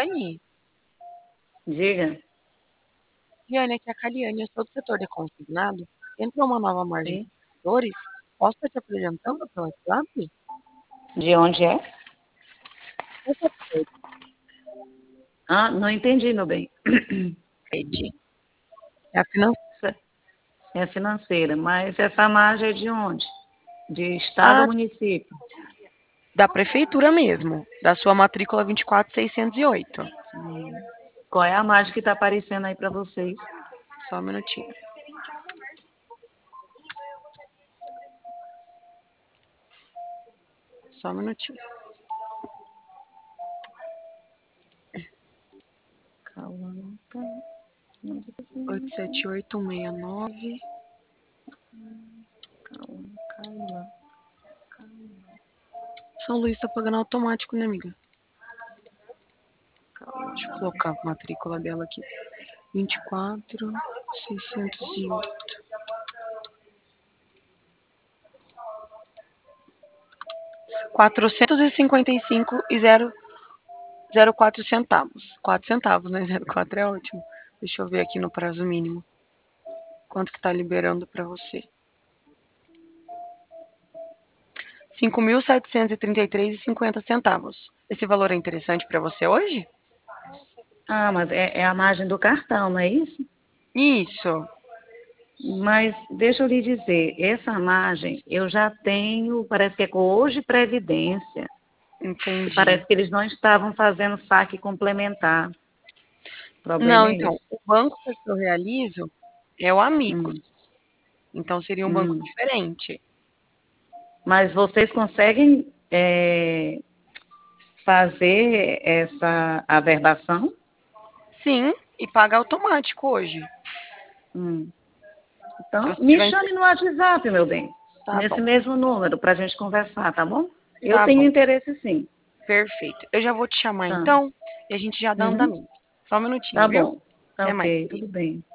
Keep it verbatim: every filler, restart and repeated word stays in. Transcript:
Dani. Diga. Diane, aqui é a Caliane, eu sou do setor de consignado. Entrou uma nova margem de Sim. valores. Posso estar te apresentando pelo WhatsApp? De onde é? Essa Ah, não entendi, meu bem. rede é a financeira. É financeira, mas essa margem é de onde? De estado Ah, ou município? da prefeitura mesmo, da sua matrícula vinte e quatro mil seiscentos e oito. Qual é a margem que está aparecendo aí para vocês? Só um minutinho. Só um minutinho. oito sete oito seis nove. São Luís tá pagando automático, né, amiga? Deixa eu colocar a matrícula dela aqui. vinte e quatro mil seiscentos e oito. quatrocentos e cinquenta e cinco e zero zero quatro centavos. quatro centavos, né? zero quatro é ótimo. Deixa eu ver aqui no prazo mínimo. Quanto que tá liberando para você? cinco mil setecentos e trinta e três e cinquenta centavos. Esse valor é interessante para você hoje? Ah, mas é, é a margem do cartão, não é isso? Isso. Mas deixa eu lhe dizer, essa margem eu já tenho, parece que é com hoje Previdência. E Entendi. parece que eles não estavam fazendo saque complementar. O problema Não, é então, esse. o banco que eu realizo é o Amigos. Hum, Então seria um banco hum. diferente. Mas vocês conseguem é, fazer essa averbação? Sim, e paga automático hoje. Hum. Se Então, você me tiver. chame no WhatsApp, meu bem, Tá nesse bom, mesmo número, para a gente conversar, tá bom? Eu tá tenho bom. interesse sim. Perfeito. Eu já vou te chamar Tá. então e a gente já dá Uhum. andamento. Só um Tá minutinho, viu? bom. Tá Até mais, ok, querida. tudo bem.